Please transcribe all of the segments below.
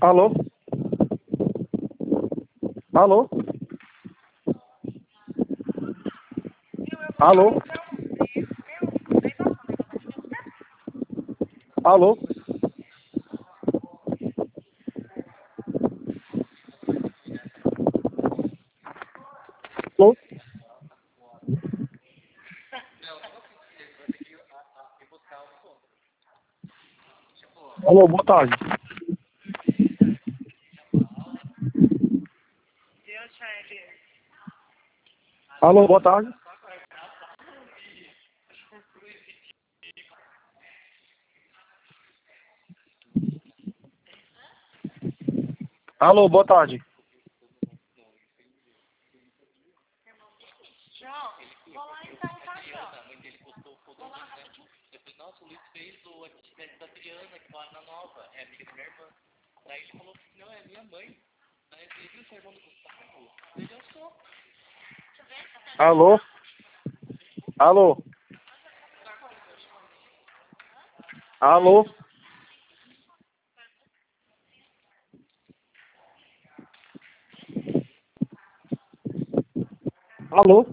Alô? Alô? Alô? Alô? Alô? Alô, boa tarde. Alô, boa tarde. Alô, boa tarde. João, vou lá então, tá, João? Vou lá rapidinho. Nossa, o Luiz fez o atividade da Adriana, que mora na Nova, é amiga da minha irmã. Daí ele falou assim, não, é minha mãe. Daí ele viu seu irmão do Gustavo. Daí eu sou. Alô? Alô? Alô? Alô?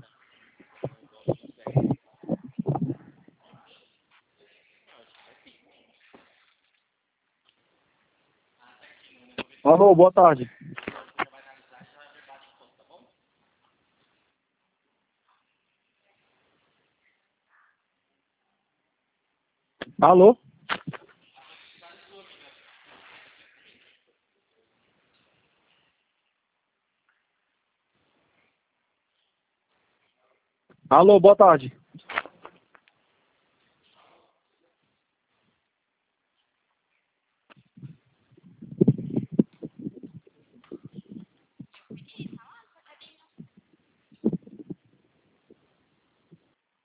Alô, boa tarde. Alô? Alô, boa tarde.